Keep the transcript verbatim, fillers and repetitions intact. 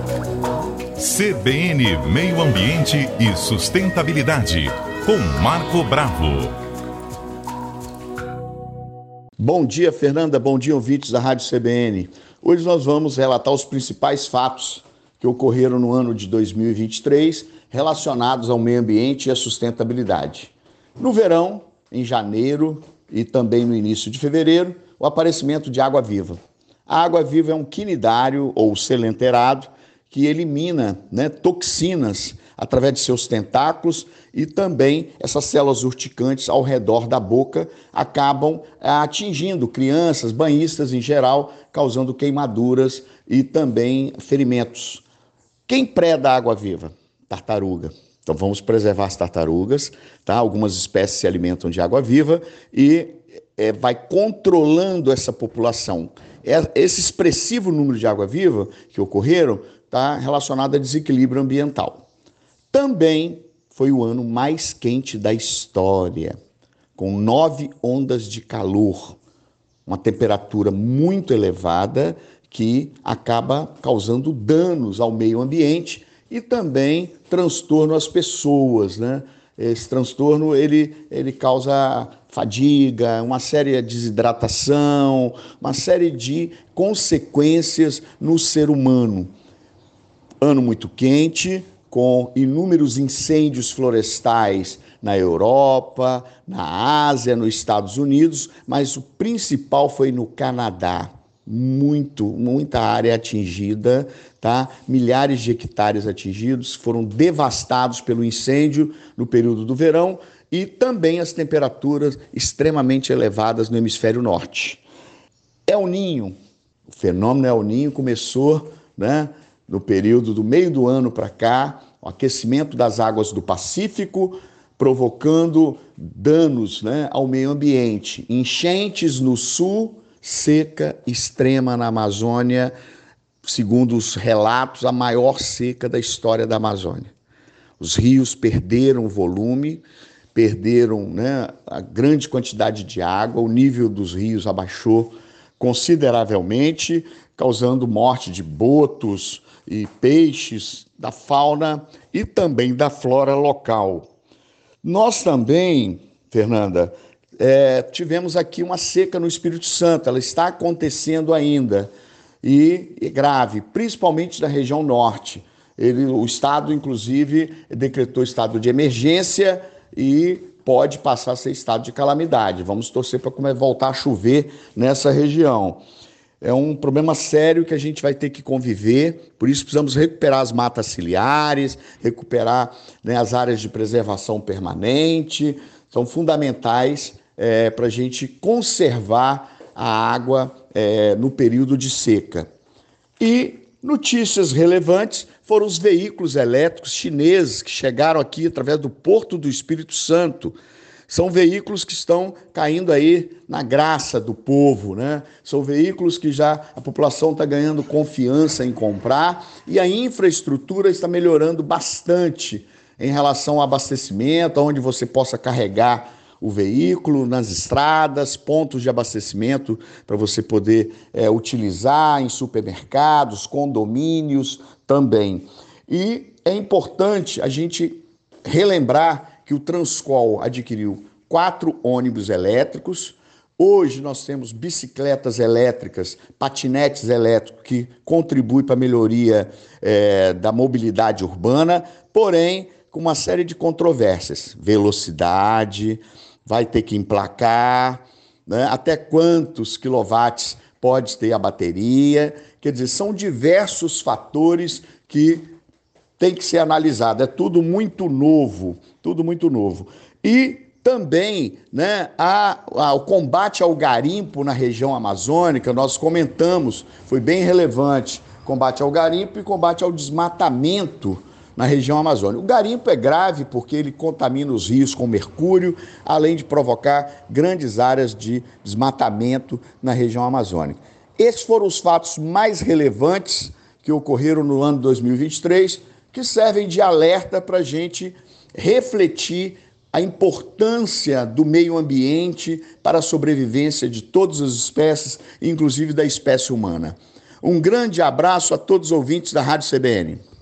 C B N Meio Ambiente e Sustentabilidade, com Marco Bravo. Bom dia, Fernanda. Bom dia, ouvintes da Rádio C B N. Hoje nós vamos relatar os principais fatos que ocorreram no ano de dois mil e vinte e três relacionados ao meio ambiente e à sustentabilidade. No verão, em janeiro e também no início de fevereiro, o aparecimento de água-viva. A água-viva é um quinidário ou selenterado que elimina, né, toxinas através de seus tentáculos, e também essas células urticantes ao redor da boca acabam atingindo crianças, banhistas em geral, causando queimaduras e também ferimentos. Quem preda a água-viva? Tartaruga. Então vamos preservar as tartarugas, tá? Algumas espécies se alimentam de água-viva e é, vai controlando essa população. É, esse expressivo número de água-viva que ocorreram está relacionado a desequilíbrio ambiental. Também foi o ano mais quente da história, com nove ondas de calor, uma temperatura muito elevada que acaba causando danos ao meio ambiente e também transtorno às pessoas, né? Esse transtorno ele, ele causa fadiga, uma série de desidratação, uma série de consequências no ser humano. Ano muito quente, com inúmeros incêndios florestais na Europa, na Ásia, nos Estados Unidos, mas o principal foi no Canadá. Muito, muita área atingida, tá? Milhares de hectares atingidos, foram devastados pelo incêndio no período do verão e também as temperaturas extremamente elevadas no hemisfério norte. El Niño, o fenômeno El Niño começou, né, no período do meio do ano para cá, o aquecimento das águas do Pacífico, provocando danos, né, ao meio ambiente, enchentes no sul, seca extrema na Amazônia, segundo os relatos, a maior seca da história da Amazônia. Os rios perderam volume, perderam, né, a grande quantidade de água, o nível dos rios abaixou consideravelmente, causando morte de botos e peixes, da fauna e também da flora local. Nós também, Fernanda, é, tivemos aqui uma seca no Espírito Santo, ela está acontecendo ainda, e é grave, principalmente na região norte. Ele, o estado, inclusive, decretou estado de emergência e pode passar a ser estado de calamidade. Vamos torcer para voltar a chover nessa região. É um problema sério que a gente vai ter que conviver, por isso precisamos recuperar as matas ciliares, recuperar, né, as áreas de preservação permanente, são fundamentais é, para a gente conservar a água é, no período de seca. E notícias relevantes foram os veículos elétricos chineses que chegaram aqui através do Porto do Espírito Santo. São veículos que estão caindo aí na graça do povo, né? São veículos que já a população está ganhando confiança em comprar e a infraestrutura está melhorando bastante em relação ao abastecimento, onde você possa carregar o veículo nas estradas, pontos de abastecimento para você poder é, utilizar em supermercados, condomínios também. E é importante a gente relembrar que o Transcol adquiriu quatro ônibus elétricos. Hoje nós temos bicicletas elétricas, patinetes elétricos, que contribuem para a melhoria é, da mobilidade urbana, porém com uma série de controvérsias. Velocidade, vai ter que emplacar, né? Até quantos quilowatts pode ter a bateria. Quer dizer, são diversos fatores que tem que ser analisado, é tudo muito novo, tudo muito novo. E também, né, a, a, o combate ao garimpo na região amazônica, nós comentamos, foi bem relevante, combate ao garimpo e combate ao desmatamento na região amazônica. O garimpo é grave porque ele contamina os rios com mercúrio, além de provocar grandes áreas de desmatamento na região amazônica. Esses foram os fatos mais relevantes que ocorreram no ano dois mil e vinte e três, que servem de alerta para a gente refletir a importância do meio ambiente para a sobrevivência de todas as espécies, inclusive da espécie humana. Um grande abraço a todos os ouvintes da Rádio C B N.